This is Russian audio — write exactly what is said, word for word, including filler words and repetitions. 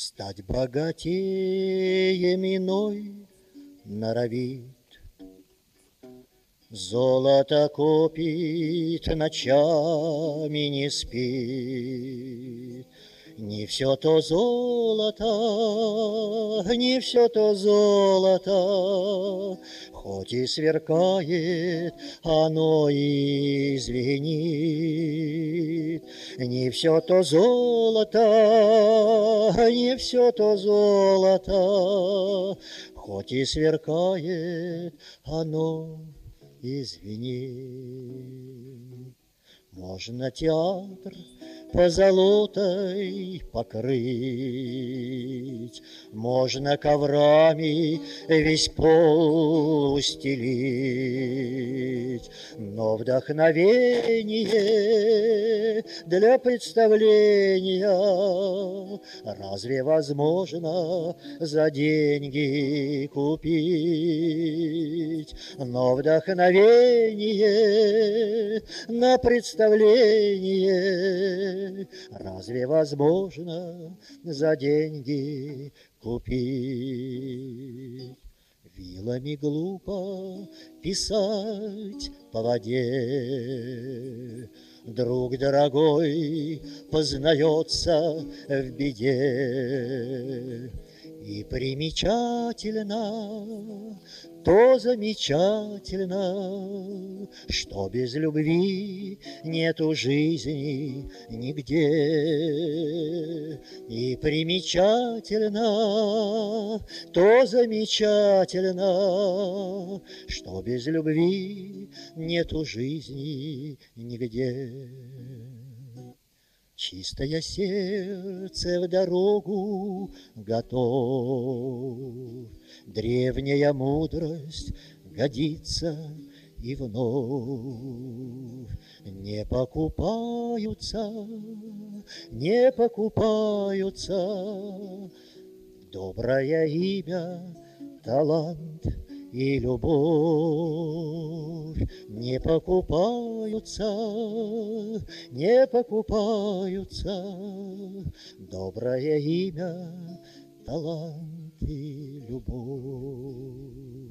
Стать богатее иной норовит, золото копит, ночами не спит. Не все то золото, не все то золото, хоть и сверкает, оно и звенит. Не все то золото, не все то золото, хоть и сверкает, оно и звенит. Можно театр позолотой покрыть, можно коврами весь пол устелить, но вдохновение для представления разве возможно за деньги купить? Но вдохновение на представление разве возможно за деньги купить? Вилами глупо писать по воде, друг дорогой познается в беде. И примечательно, то замечательно, что без любви нету жизни нигде. И примечательно, то замечательно, что без любви нету жизни нигде. Чистое сердце в дорогу готов, древняя мудрость годится и вновь. Не покупаются, не покупаются доброе имя, талант и любовь. Не покупаются, не покупаются доброе имя, талант и любовь.